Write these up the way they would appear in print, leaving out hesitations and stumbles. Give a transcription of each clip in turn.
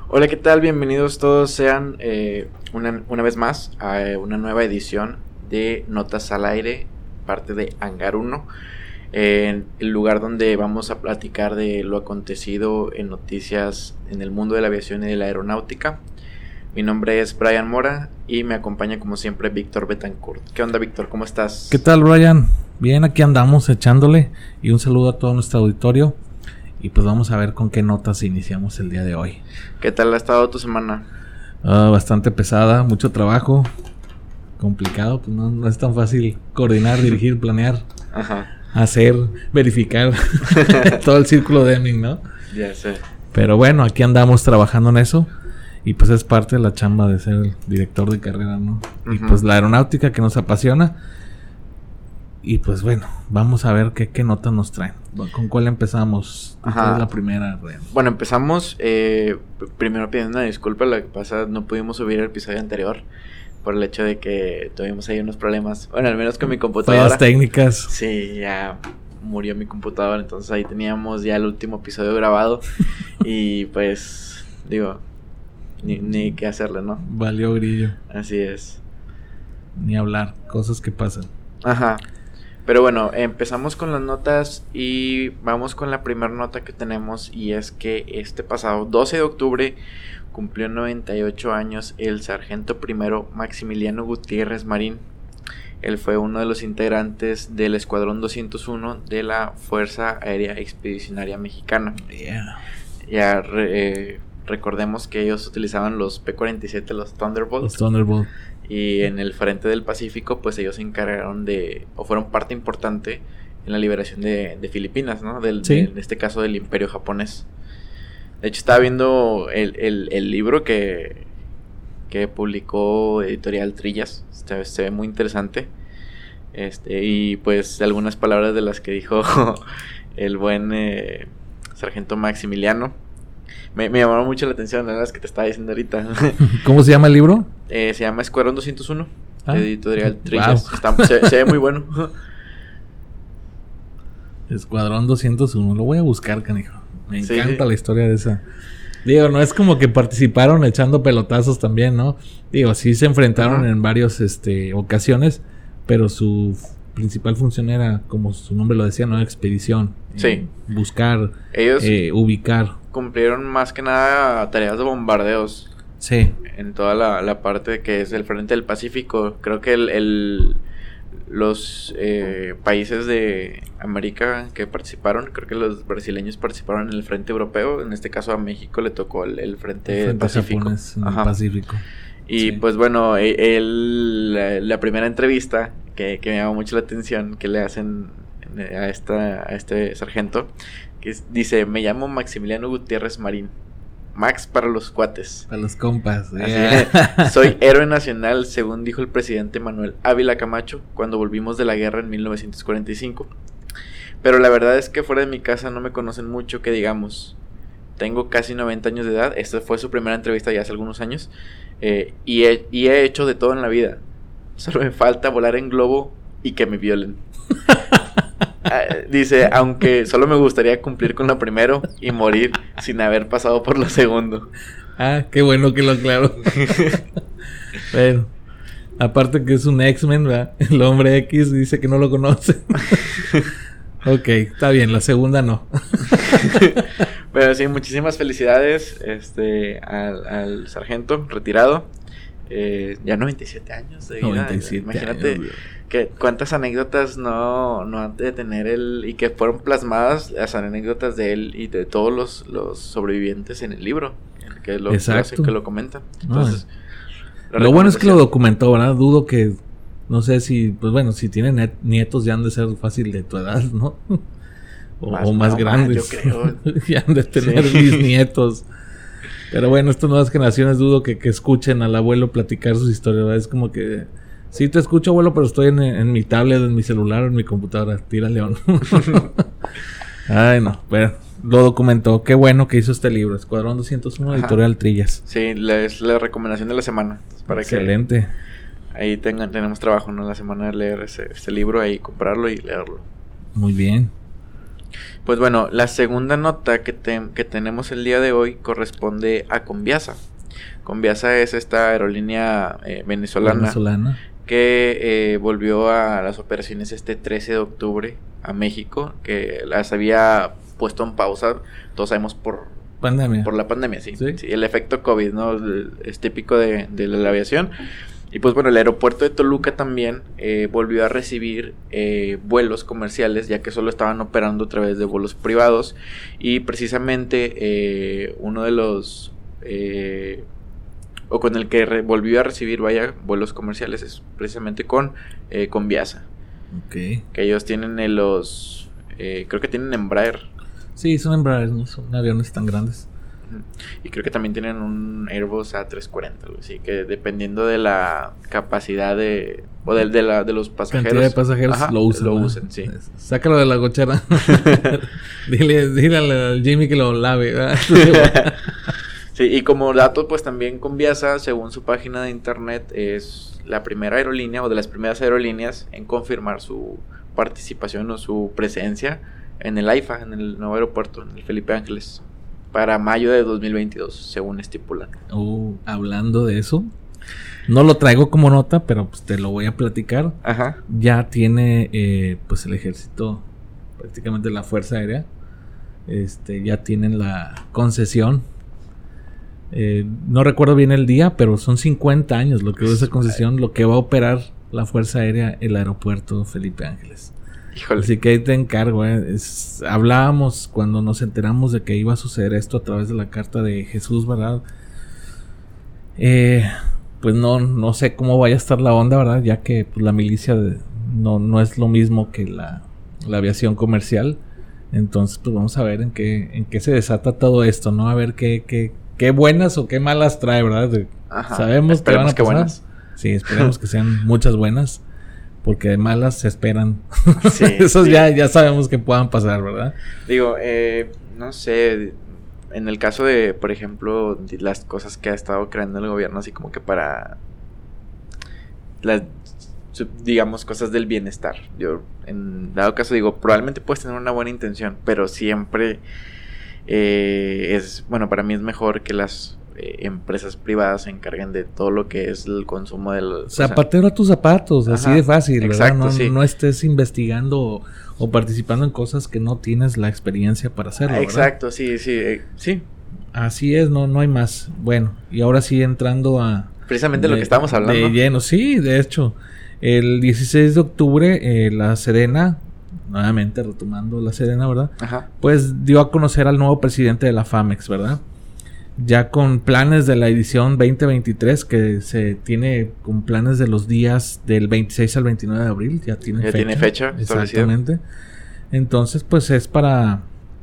Hola, ¿qué tal? Bienvenidos todos sean una vez más a una nueva edición de Notas al Aire, parte de Hangar 1, el lugar donde vamos a platicar de lo acontecido en noticias en el mundo de la aviación y de la aeronáutica. Mi nombre es Brian Mora y me acompaña como siempre Víctor Betancourt. ¿Qué onda, Víctor? ¿Cómo estás? ¿Qué tal, Brian? Bien, aquí andamos echándole y un saludo a todo nuestro auditorio. Y pues vamos a ver con qué notas iniciamos el día de hoy. ¿Qué tal ha estado tu semana? Bastante pesada, mucho trabajo, complicado, pues no es tan fácil coordinar, dirigir, planear, hacer, verificar todo el círculo de Deming, ¿no? Ya sé. Pero bueno, aquí andamos trabajando en eso y pues es parte de la chamba de ser el director de carrera, ¿no? Y pues la aeronáutica que nos apasiona. Y pues bueno, vamos a ver qué nota nos traen. ¿Con cuál empezamos? ¿Cuál es la primera, Brian? Bueno, empezamos primero pidiendo una disculpa. Lo que pasa, no pudimos subir el episodio anterior por el hecho de que tuvimos ahí unos problemas. Bueno, al menos con mi computadora. Fallas técnicas. Sí, ya murió mi computadora. Entonces ahí teníamos ya el último episodio grabado. Y pues, digo, ni qué hacerle, ¿no? Valió grillo. Así es. Ni hablar, cosas que pasan. Ajá. Pero bueno, empezamos con las notas y vamos con la primera nota que tenemos, y es que este pasado 12 de octubre cumplió 98 años el sargento primero Maximiliano Gutiérrez Marín. Él fue uno de los integrantes del Escuadrón 201 de la Fuerza Aérea Expedicionaria Mexicana. Ya recordemos que ellos utilizaban los P-47, los Thunderbolt. Y en el frente del Pacífico, pues ellos se encargaron o fueron parte importante en la liberación de Filipinas, ¿no? En este caso del Imperio Japonés. De hecho, estaba viendo el libro que publicó Editorial Trillas. Se ve muy interesante. Y pues algunas palabras de las que dijo el buen sargento Maximiliano me llamaron mucho la atención, las que te estaba diciendo ahorita. ¿Cómo se llama el libro? Se llama Escuadrón 201, Editorial Trillas. Wow. Se ve muy bueno. Escuadrón 201, lo voy a buscar, canijo. Me encanta la historia de esa. Digo, no es como que participaron echando pelotazos también, ¿no? Digo, sí se enfrentaron en varias ocasiones, pero su principal función era, como su nombre lo decía, ¿no? Expedición. Sí. Buscar, ellos ubicar. Cumplieron más que nada tareas de bombardeos. Sí. En toda la parte que es el frente del Pacífico. Creo que los países de América que participaron, creo que los brasileños participaron en el frente europeo. En este caso a México le tocó el frente Pacífico. Japonés, en el Pacífico. Y pues bueno, la primera entrevista que me llamó mucho la atención que le hacen a este sargento, que dice: me llamo Maximiliano Gutiérrez Marín. Max para los cuates. Para los compas. Soy héroe nacional, según dijo el presidente Manuel Ávila Camacho cuando volvimos de la guerra en 1945. Pero la verdad es que fuera de mi casa no me conocen mucho, que digamos. Tengo casi 90 años de edad. Esta fue su primera entrevista ya hace algunos años. Y he hecho de todo en la vida. Solo me falta volar en globo y que me violen. Dice, aunque solo me gustaría cumplir con lo primero y morir sin haber pasado por lo segundo. Qué bueno que lo aclaro. Pero aparte que es un X-Men, ¿verdad? El hombre X dice que no lo conoce. Ok, está bien, la segunda no. Pero sí, muchísimas felicidades al sargento retirado. Ya 97 años de vida. 97 Imagínate años, que cuántas anécdotas no han de tener él, y que fueron plasmadas las anécdotas de él y de todos los sobrevivientes en el libro, que lo comenta. Entonces, lo bueno es que lo documentó, ¿verdad? Dudo que, no sé si, pues bueno, si tienen nietos ya han de ser fácil de tu edad, ¿no? O más grandes. Yo creo. Ya han de tener bisnietos. Pero bueno, estas nuevas generaciones dudo que escuchen al abuelo platicar sus historias, ¿verdad? Es como que, sí te escucho, abuelo, pero estoy en mi tablet, en mi celular, en mi computadora. Tira león. Ay, no, pero lo documentó. Qué bueno que hizo este libro, Escuadrón 201, Editorial Trillas. Sí, es la recomendación de la semana. Para excelente. Que ahí tenemos trabajo, ¿no? La semana de leer ese libro, ahí comprarlo y leerlo. Muy bien. Pues bueno, la segunda nota que tenemos el día de hoy corresponde a Conviasa. Conviasa es esta aerolínea venezolana que volvió a las operaciones este 13 de octubre a México, que las había puesto en pausa, todos sabemos por la pandemia, sí, el efecto COVID, ¿no? Es típico de la aviación. Y pues bueno, el aeropuerto de Toluca también volvió a recibir vuelos comerciales, ya que solo estaban operando a través de vuelos privados. Y precisamente uno de los... o con el que volvió a recibir, vuelos comerciales es precisamente con Viasa. Okay. Que ellos tienen creo que tienen Embraer. Sí, son Embraer, no son aviones tan grandes. Y creo que también tienen un Airbus A340, así que dependiendo de la capacidad de los pasajeros. Cantidad de pasajeros, ajá, lo usan, sí. Sácalo de la gochera. dile al Jimmy que lo lave, ¿verdad? Sí, y como dato, pues también Conviasa, según su página de internet, es la primera aerolínea o de las primeras aerolíneas en confirmar su participación o su presencia en el AIFA, en el nuevo aeropuerto, en el Felipe Ángeles, para mayo de 2022, según estipulan. Hablando de eso, no lo traigo como nota, pero pues te lo voy a platicar. Ajá. Ya tiene pues el ejército, prácticamente la Fuerza Aérea, ya tienen la concesión. No recuerdo bien el día, pero son 50 años lo que es esa concesión, lo que va a operar la Fuerza Aérea el aeropuerto Felipe Ángeles. Híjole. Así que ahí te encargo, hablábamos cuando nos enteramos de que iba a suceder esto a través de la carta de Jesús, ¿verdad? Pues no sé cómo vaya a estar la onda, ¿verdad? Ya que pues, la milicia no es lo mismo que la aviación comercial. Entonces pues vamos a ver en qué se desata todo esto, ¿no? A ver qué buenas o qué malas trae, ¿verdad? Ajá. Sabemos que van a pasar. Buenas. Sí, esperemos que sean muchas buenas. Porque de malas se esperan. Sí, Esos sí. Ya sabemos que puedan pasar, ¿verdad? Digo, no sé, en el caso de, por ejemplo, de las cosas que ha estado creando el gobierno, así como que para las, digamos, cosas del bienestar. Yo, en dado caso, digo, probablemente puedes tener una buena intención, pero siempre para mí es mejor que las empresas privadas se encarguen de todo lo que es el consumo del... Zapatero a tus zapatos, así de fácil, exacto, ¿verdad? sí. No estés investigando o participando en cosas que no tienes la experiencia para hacerlo, ¿verdad? Exacto, sí. Así es, no hay más. Bueno, y ahora sí entrando a... Precisamente lo que estábamos hablando. De lleno, sí, de hecho. El 16 de octubre, la Sedena, nuevamente retomando la Sedena, ¿verdad? Ajá. Pues dio a conocer al nuevo presidente de la FAMEX, ¿verdad? Ya con planes de la edición 2023, que se tiene con planes de los días del 26 al 29 de abril, ya tiene fecha. Exactamente. Entonces, pues es para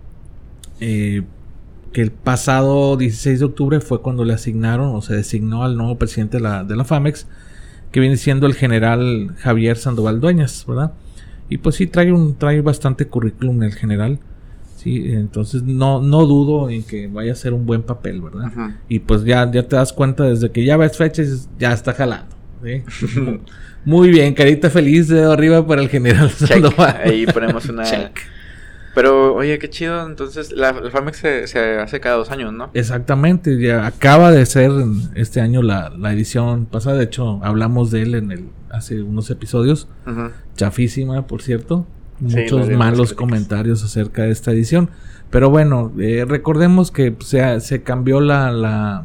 que el pasado 16 de octubre fue cuando le asignaron o se designó al nuevo presidente de la FAMEX, que viene siendo el general Javier Sandoval Dueñas, ¿verdad? Y pues sí, trae bastante currículum el general. Sí, entonces no dudo en que vaya a ser un buen papel, ¿verdad? Uh-huh. Y pues ya te das cuenta desde que ya ves fechas, ya está jalando, ¿sí? Muy bien, carita feliz, dedo arriba para el general Sandoval. Ahí ponemos una... Check. Pero, oye, qué chido, entonces la FAMEX se hace cada 2 años, ¿no? Exactamente, ya acaba de ser este año la edición pasada, de hecho hablamos de él hace unos episodios, uh-huh. Chafísima, por cierto. Muchos malos comentarios acerca de esta edición. Pero bueno, recordemos que se cambió la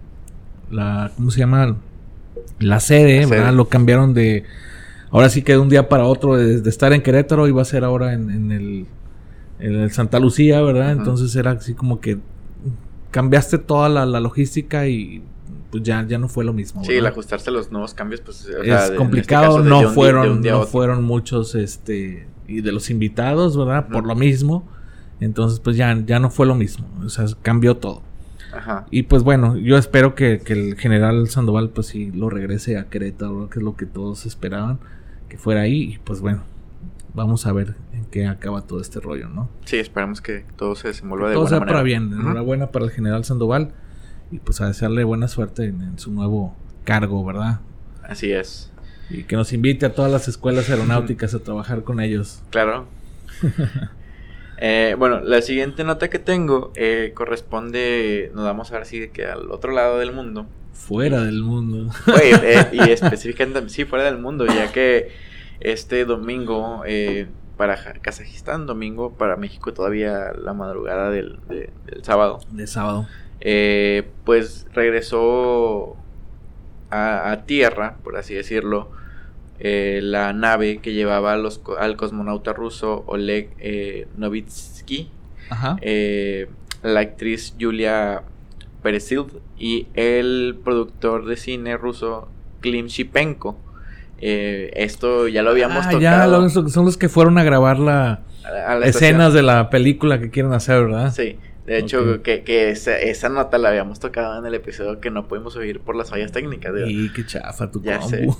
¿cómo se llama? La sede, ¿verdad? Lo cambiaron de... Ahora sí que de un día para otro, de estar en Querétaro, iba a ser ahora en el Santa Lucía, ¿verdad? Uh-huh. Entonces era así como que cambiaste toda la logística y pues ya no fue lo mismo, ¿verdad? Sí, el ajustarse a los nuevos cambios, pues... es complicado, en este caso, no fueron muchos, y de los invitados, ¿verdad? Uh-huh. Por lo mismo. Entonces, pues ya no fue lo mismo. O sea, cambió todo. Ajá. Y pues bueno, yo espero que el general Sandoval, pues sí, lo regrese a Querétaro, ¿verdad? Que es lo que todos esperaban, que fuera ahí. Y pues bueno, vamos a ver en qué acaba todo este rollo, ¿no? Sí, esperamos que todo se desenvuelva que de todo buena sea manera. Para bien. Uh-huh. Enhorabuena para el general Sandoval. Y pues a desearle buena suerte en su nuevo cargo, ¿verdad? Así es. Y que nos invite a todas las escuelas aeronáuticas a trabajar con ellos. Claro. Bueno, la siguiente nota que tengo corresponde, nos vamos a ver si que al otro lado del mundo. Fuera del mundo. Y específicamente, sí, fuera del mundo, ya que este domingo para Kazajistán, domingo para México todavía la madrugada del sábado. De sábado. Pues regresó a tierra, por así decirlo, la nave que llevaba al cosmonauta ruso Oleg Novitsky, la actriz Yulia Peresild y el productor de cine ruso Klim Shipenko. Esto ya lo habíamos tocado. Son los que fueron a grabar las escenas de la película que quieren hacer, ¿verdad? Sí. De hecho, que esa nota la habíamos tocado en el episodio que no pudimos oír por las fallas técnicas. Y qué chafa tu ya combo.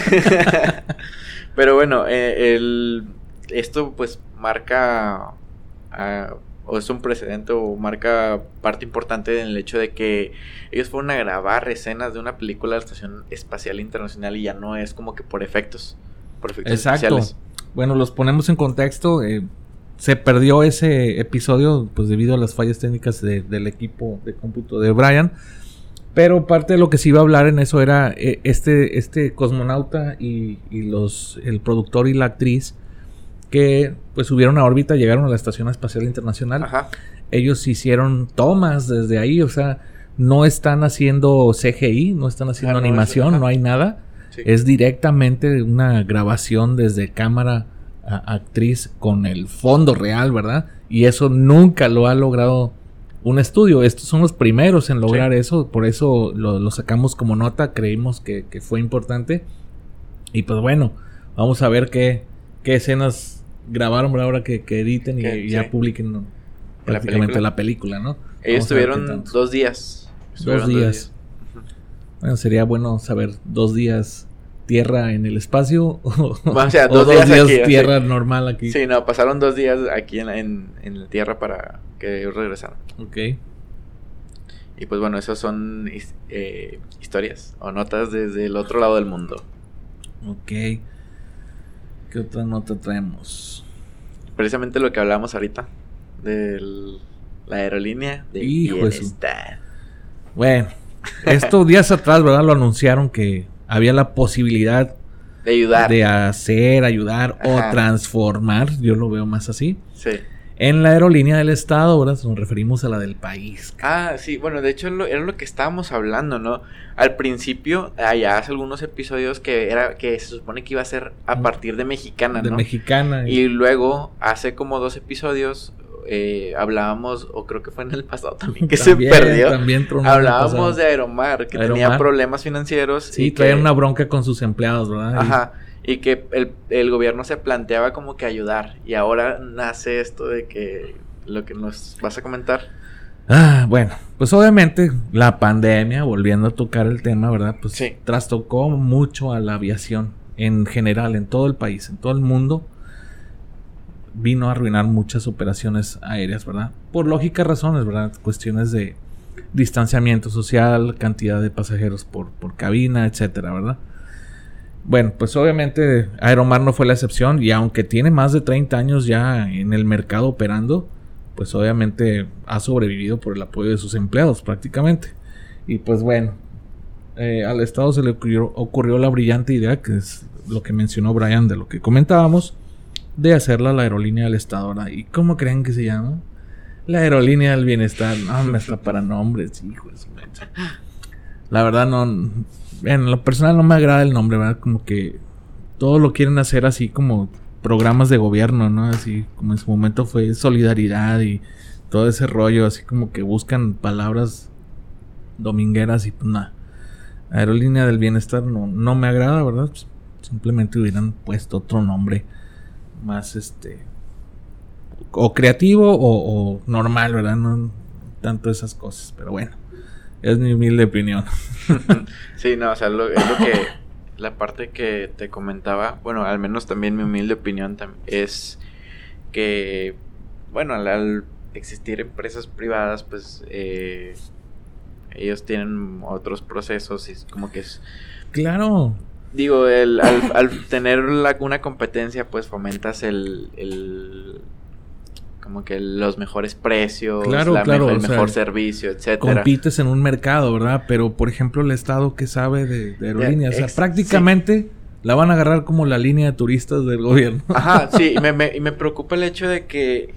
Pero bueno, esto pues marca o es un precedente o marca parte importante en el hecho de que ellos fueron a grabar escenas de una película de la Estación Espacial Internacional y ya no es como que por efectos especiales. Bueno, los ponemos en contexto. Se perdió ese episodio pues debido a las fallas técnicas del equipo de cómputo de Brian. Pero parte de lo que se iba a hablar en eso era este cosmonauta y el productor y la actriz que pues subieron a órbita, llegaron a la Estación Espacial Internacional. Ajá. Ellos hicieron tomas desde ahí, o sea, no están haciendo CGI, no están haciendo animación, no hay nada. Sí. Es directamente una grabación desde cámara actriz con el fondo real, ¿verdad? Y eso nunca lo ha logrado un estudio. Estos son los primeros en lograr eso, por eso lo sacamos como nota, creímos que fue importante. Y pues bueno, vamos a ver qué escenas grabaron ahora que editen y ya publiquen prácticamente la película, ¿no? Ellos estuvieron 2 días. 2 días. Bueno, sería bueno saber 2 días tierra en el espacio o sea, 2 días aquí, tierra normal aquí. Sí, no, pasaron 2 días aquí en la tierra para que ellos regresaran. Ok. Y pues bueno, esas son historias o notas desde el otro lado del mundo. Ok. ¿Qué otra nota traemos? Precisamente lo que hablábamos ahorita de la aerolínea de Bienestar. Bueno, estos días atrás, ¿verdad? Lo anunciaron que había la posibilidad de ayudar, de ayudar o transformar, yo lo veo más así. Sí. En la aerolínea del estado, ¿verdad? Nos referimos a la del país. Sí, bueno, de hecho era lo que estábamos hablando, ¿no? Al principio, ya hace algunos episodios que se supone que iba a ser a partir de Mexicana, ¿no? De Mexicana. Y luego, hace como 2 episodios, hablábamos, o creo que fue en el pasado también, que se perdió. Hablábamos de Aeromar, que tenía problemas financieros. Sí, traían una bronca con sus empleados, ¿verdad? Ajá. Y que el gobierno se planteaba como que ayudar. Y ahora nace esto de que lo que nos vas a comentar. Bueno, pues obviamente la pandemia, volviendo a tocar el tema, ¿verdad? Pues trastocó mucho a la aviación en general, en todo el país, en todo el mundo. Vino a arruinar muchas operaciones aéreas, ¿verdad? Por lógicas razones, ¿verdad? Cuestiones de distanciamiento social, cantidad de pasajeros por cabina, etcétera, ¿verdad? Bueno, pues obviamente Aeromar no fue la excepción y aunque tiene más de 30 años ya en el mercado operando, pues obviamente ha sobrevivido por el apoyo de sus empleados prácticamente. Y pues bueno, al Estado se le ocurrió la brillante idea, que es lo que mencionó Brian de lo que comentábamos, de hacerla la aerolínea del Estado, ¿verdad? ¿Y cómo creen que se llama? La aerolínea del bienestar. No, me está para nombres, hijos. La verdad no... En lo personal no me agrada el nombre, ¿verdad? Como que todo lo quieren hacer así como programas de gobierno, ¿no? Así como en su momento fue solidaridad y todo ese rollo, así como que buscan palabras domingueras y pues nada. Aerolínea del Bienestar no me agrada, ¿verdad? Pues, simplemente hubieran puesto otro nombre más o creativo o normal, ¿verdad? No tanto esas cosas, pero bueno. Es mi humilde opinión. Sí, no, o sea, es lo que... La parte que te comentaba, bueno, al menos también mi humilde opinión es que, bueno, al existir empresas privadas, pues ellos tienen otros procesos y es como que es... Claro. Digo, al tener una competencia, pues fomentas como que los mejores precios, claro, el mejor servicio, etcétera. Compites en un mercado, ¿verdad? Pero, por ejemplo, el Estado que sabe de aerolíneas, o sea, prácticamente la van a agarrar como la línea de turistas del gobierno. Ajá, sí, y me preocupa el hecho de que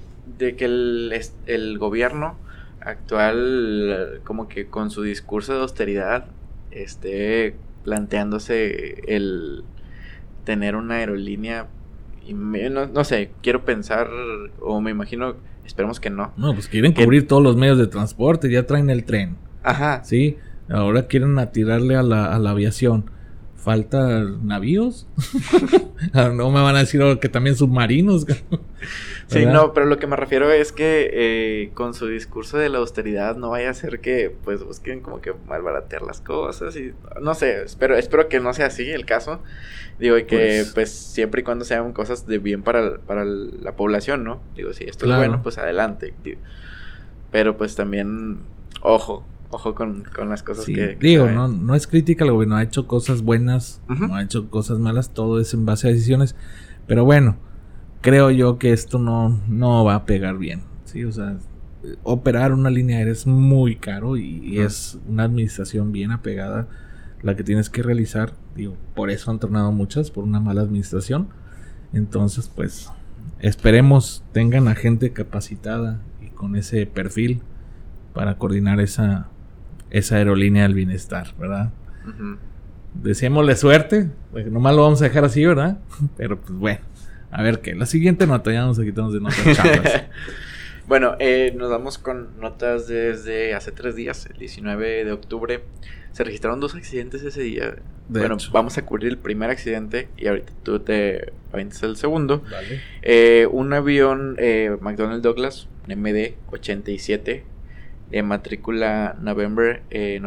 el gobierno actual, como que con su discurso de austeridad, esté planteándose el tener una aerolínea. Y no sé, quiero pensar, o me imagino, esperemos que no. No, pues quieren cubrir todos los medios de transporte, ya traen el tren. Ajá. Sí, ahora quieren atirarle a la aviación. ¿Faltan navíos? No me van a decir que también submarinos. Sí, no, pero lo que me refiero es que con su discurso de la austeridad no vaya a ser que pues busquen como que malbaratear las cosas y no sé, espero que no sea así el caso. Digo, y que pues siempre y cuando sean cosas de bien para la población, ¿no? Digo, si esto es bueno, pues adelante. Digo. Pero pues también, ojo con las cosas que digo, no es crítica al gobierno, ha hecho cosas buenas, no ha hecho cosas malas, todo es en base a decisiones, pero bueno, creo yo que esto no va a pegar bien, ¿sí? O sea, operar una línea aérea es muy caro y es una administración bien apegada la que tienes que realizar, digo, por eso han tornado muchas, por una mala administración. Entonces, pues, esperemos tengan a gente capacitada y con ese perfil para coordinar esa aerolínea del bienestar, ¿verdad? Deseémosle suerte, pues nomás lo vamos a dejar así, ¿verdad? Pero pues bueno, a ver qué. La siguiente nota, ya nos quitamos de notas charlas. Bueno, nos vamos con notas desde hace 3 días, el 19 de octubre. Se registraron 2 accidentes ese día. Bueno, vamos a cubrir el primer accidente y ahorita tú te avientas el segundo. Vale. Un avión McDonnell Douglas, MD-87, de matrícula November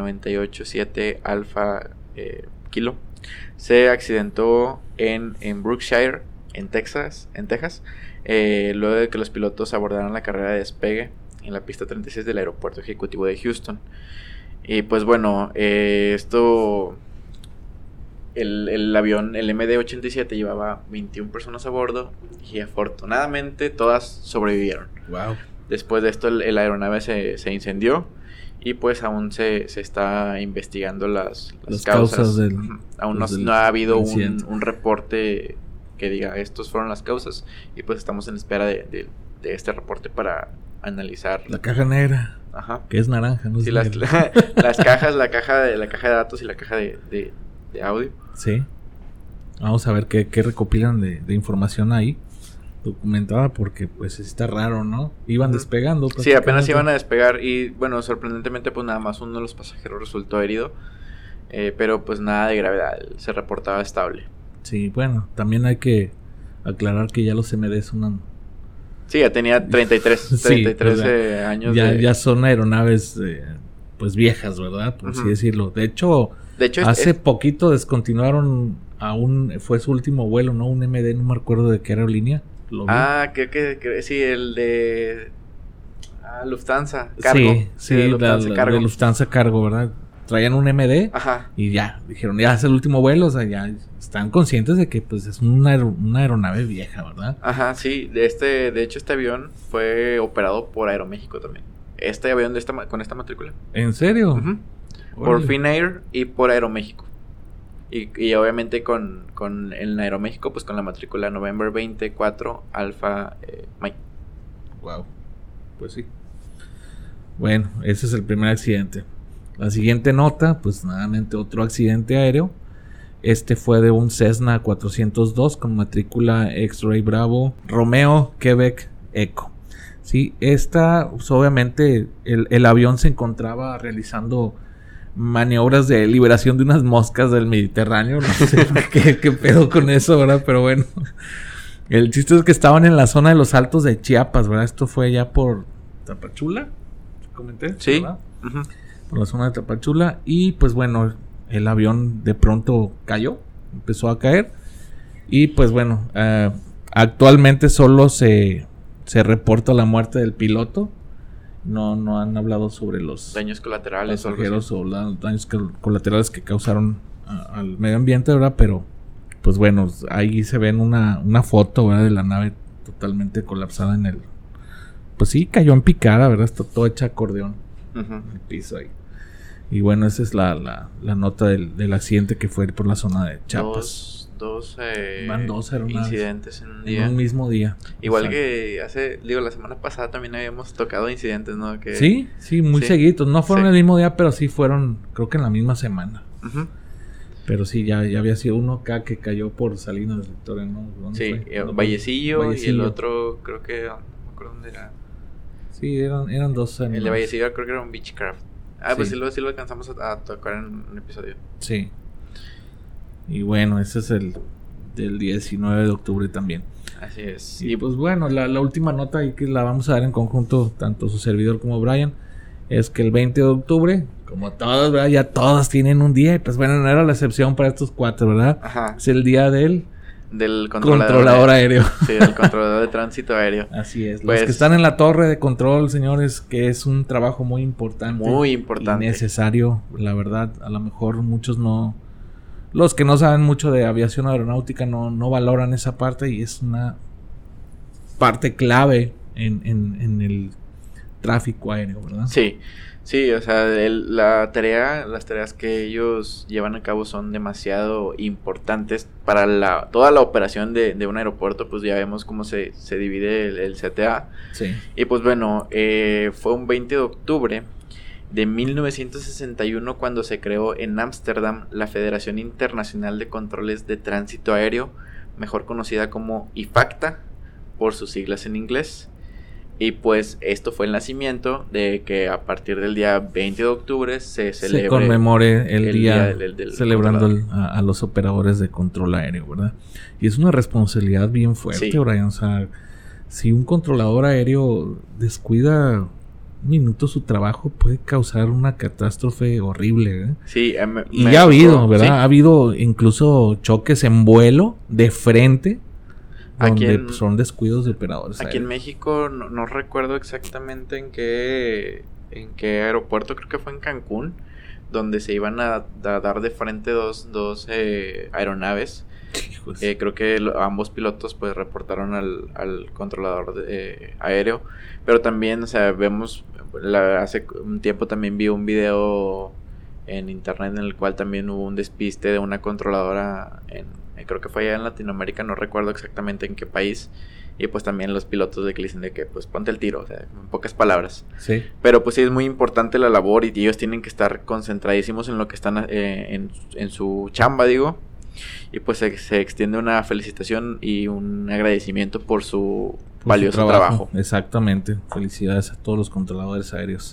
987 Alpha Kilo, se accidentó en Brookshire, en Texas, luego de que los pilotos abordaron la carrera de despegue en la pista 36 del aeropuerto ejecutivo de Houston. Y pues bueno, esto, el avión, el MD-87, llevaba 21 personas a bordo y afortunadamente todas sobrevivieron. Wow. Después de esto la aeronave se incendió y pues aún se está investigando las causas. Aún no ha habido un reporte que diga estos fueron las causas y pues estamos en espera de este reporte para analizar. La caja negra. Ajá. Que es naranja, ¿no? Sí, las cajas, la caja de datos y la caja de audio. Sí. Vamos a ver qué recopilan de información ahí documentada, porque pues está raro, ¿no? Iban despegando. Sí, apenas iban a despegar y bueno, sorprendentemente pues nada más uno de los pasajeros resultó herido, pero pues nada de gravedad, se reportaba estable. Sí, bueno, también hay que aclarar que ya los MD son... Sí, ya tenía 33 años. Ya son aeronaves pues viejas, ¿verdad? Por así decirlo. De hecho hace poquito descontinuaron fue su último vuelo, ¿no? Un MD, no me acuerdo de qué aerolínea. Que sí, el de Lufthansa Cargo. Sí, de Lufthansa Cargo, ¿verdad? Traían un MD. Ajá. Y ya, dijeron, ya es el último vuelo, o sea, ya están conscientes de que pues es una aeronave vieja, ¿verdad? Ajá, sí, de hecho este avión fue operado por Aeroméxico también. Este avión con esta matrícula. ¿En serio? Por Finnair y por Aeroméxico. Y obviamente con el Aeroméxico, pues con la matrícula November 24 Alpha Mike. Wow. Pues sí. Bueno, ese es el primer accidente. La siguiente nota, pues nuevamente otro accidente aéreo. Este fue de un Cessna 402 con matrícula X-Ray Bravo Romeo Quebec Echo. Sí, pues obviamente el avión se encontraba realizando maniobras de liberación de unas moscas del Mediterráneo. No sé qué pedo con eso, ¿verdad? Pero bueno, el chiste es que estaban en la zona de los Altos de Chiapas, ¿verdad? Esto fue allá por Tapachula, comenté. Sí. ¿Verdad? Por la zona de Tapachula. Y pues bueno, el avión de pronto cayó, empezó a caer. Y pues bueno, actualmente solo se reporta la muerte del piloto. No han hablado sobre los daños colaterales pasajeros o los daños colaterales que causaron al medio ambiente, ¿verdad? Pero pues bueno, ahí se ven una foto, ¿verdad? De la nave totalmente colapsada pues sí, cayó en picada, ¿verdad? Está todo hecha acordeón Uh-huh. en el piso ahí. Y bueno, esa es la nota del accidente que fue por la zona de Chiapas. Van dos incidentes en un día. En un mismo día. Igual Exacto. que la semana pasada también habíamos tocado incidentes, ¿no? Que... Sí, muy seguidos. No fueron el mismo día, pero sí fueron, creo que en la misma semana. Uh-huh. Pero sí, ya había sido uno acá que cayó por Salinas de Victoria, ¿no? Sí, Vallecillo y el otro, creo que, no me acuerdo dónde era. Sí, eran dos animales. El de Vallecillo creo que era un Beechcraft. Pues Sí. sí lo alcanzamos a tocar en un episodio. Sí. Y bueno, ese es el del 19 de octubre también. Así es. Y pues bueno, la última nota ahí que la vamos a dar en conjunto, tanto su servidor como Brian, es que el 20 de octubre, como todos, ¿verdad? Ya todos tienen un día, y pues bueno, no era la excepción para estos cuatro, ¿verdad? Ajá. Es el día del controlador aéreo. Sí, del controlador de tránsito aéreo. Así es. Pues, los que están en la torre de control, señores, que es un trabajo muy importante. Muy importante. Y necesario, la verdad. A lo mejor muchos no... Los que no saben mucho de aviación aeronáutica no valoran esa parte, y es una parte clave en el tráfico aéreo, ¿verdad? Sí, o sea, las tareas que ellos llevan a cabo son demasiado importantes para toda la operación de un aeropuerto. Pues ya vemos cómo se divide el CTA. Sí. Y pues bueno, fue un 20 de octubre de 1961 cuando se creó en Ámsterdam la Federación Internacional de Controles de Tránsito Aéreo, mejor conocida como IFACTA por sus siglas en inglés. Y pues esto fue el nacimiento de que a partir del día 20 de octubre se conmemore el día del celebrando a los operadores de control aéreo, ¿verdad? Y es una responsabilidad bien fuerte, Sí. Brian. O sea, si un controlador aéreo descuida un minuto su trabajo, puede causar una catástrofe horrible, ¿eh? Sí, y ya ha habido, ¿verdad? Sí. Ha habido incluso choques en vuelo de frente, donde son descuidos de operadores aéreos. En México no recuerdo exactamente en qué aeropuerto, creo que fue en Cancún, donde se iban a dar de frente dos aeronaves. Creo que ambos pilotos pues reportaron al controlador aéreo, pero también, o sea, vemos, hace un tiempo también vi un video en internet en el cual también hubo un despiste de una controladora creo que fue allá en Latinoamérica, no recuerdo exactamente en qué país, y pues también los pilotos que le dicen de que pues ponte el tiro, o sea, en pocas palabras. Sí. Pero pues sí es muy importante la labor y ellos tienen que estar concentradísimos en lo que están en su chamba, digo. Y pues se extiende una felicitación y un agradecimiento por su valioso trabajo. Exactamente. Felicidades a todos los controladores aéreos.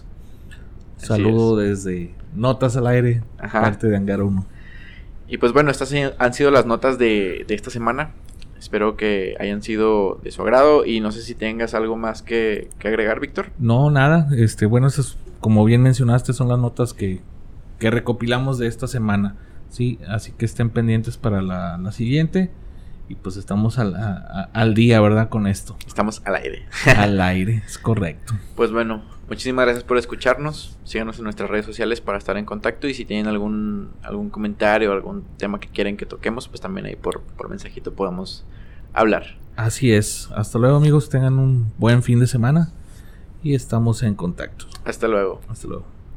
Saludo desde Notas al Aire, parte de Hangar 1. Y pues bueno, estas han sido las notas de esta semana. Espero que hayan sido de su agrado. Y no sé si tengas algo más que agregar, Víctor. No, nada. Bueno, esas, como bien mencionaste, son las notas que recopilamos de esta semana. Sí, así que estén pendientes para la siguiente. Y pues estamos al día, ¿verdad? Con esto. Estamos al aire. Al aire, es correcto. Pues bueno, muchísimas gracias por escucharnos. Síganos en nuestras redes sociales para estar en contacto. Y si tienen algún comentario, algún tema que quieren que toquemos, pues también ahí por mensajito podemos hablar. Así es. Hasta luego, amigos. Tengan un buen fin de semana. Y estamos en contacto. Hasta luego. Hasta luego.